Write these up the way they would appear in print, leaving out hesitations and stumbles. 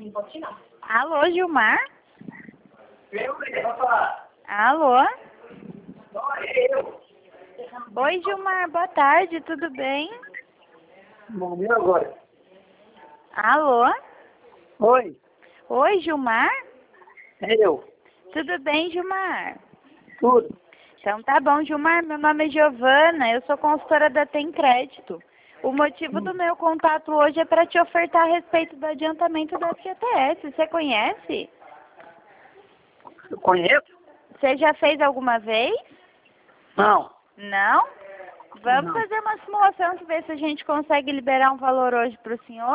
Alô, Gilmar? Eu vou falar. Alô? Eu. Oi, Gilmar, boa tarde, tudo bem? Bom, meu agora. Alô? Oi, Oi, Gilmar? eu. Tudo bem, Gilmar? Tudo. Então tá bom, Gilmar, meu nome é Giovana, eu sou consultora da Tem Crédito. O motivo do meu contato hoje é para te ofertar a respeito do adiantamento da FGTS. Você conhece? Eu conheço? Você já fez alguma vez? Não. Não? Vamos Não. fazer uma simulação para ver se a gente consegue liberar um valor hoje para o senhor?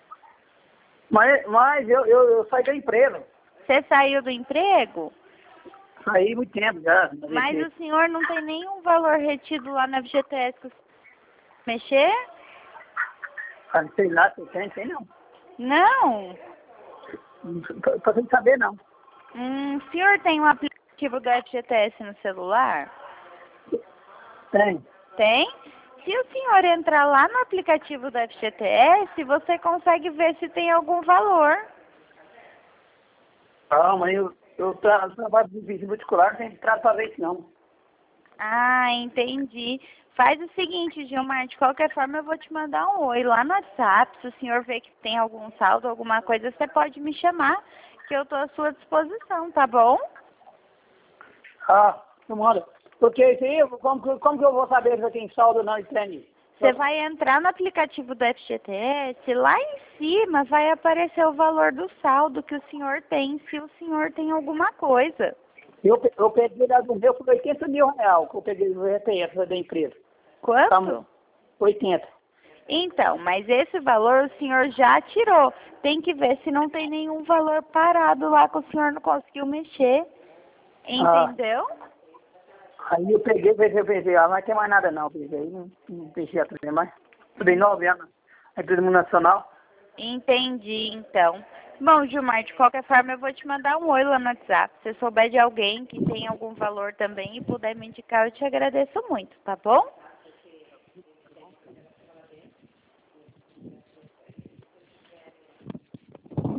Mas eu saí da empresa. Você saiu do emprego? Saí muito tempo já. Mas o senhor não tem nenhum valor retido lá na FGTS que o senhor mexer? Sei lá se tem não. Não? Tô sem saber não. O senhor tem um aplicativo do FGTS no celular? Tem. Tem? Se o senhor entrar lá no aplicativo do FGTS, você consegue ver se tem algum valor. Calma, eu trabalho de vídeo multicular, não tem entrada pra ver isso não. Ah, entendi. Faz o seguinte, Gilmar, de qualquer forma eu vou te mandar um oi lá no WhatsApp. Se o senhor vê que tem algum saldo, alguma coisa, você pode me chamar, que eu estou à sua disposição, tá bom? Não manda. Porque isso aí, como que eu vou saber se eu tenho saldo ou não e trem? Você vai entrar no aplicativo do FGTS, lá em cima vai aparecer o valor do saldo que o senhor tem, se o senhor tem alguma coisa. Eu peguei lá do meu por 80 mil reais, que eu peguei do RTS da empresa. Quanto? 80. Então, mas esse valor o senhor já tirou. Tem que ver se não tem nenhum valor parado lá que o senhor não conseguiu mexer. Entendeu? Aí eu peguei, pensei, não tem mais nada não, pensei, aí não deixei atender mais. Estudei 9 anos na empresa nacional. Entendi, então. Bom, Gilmar, de qualquer forma eu vou te mandar um oi lá no WhatsApp. Se souber de alguém que tem algum valor também e puder me indicar, eu te agradeço muito, tá bom?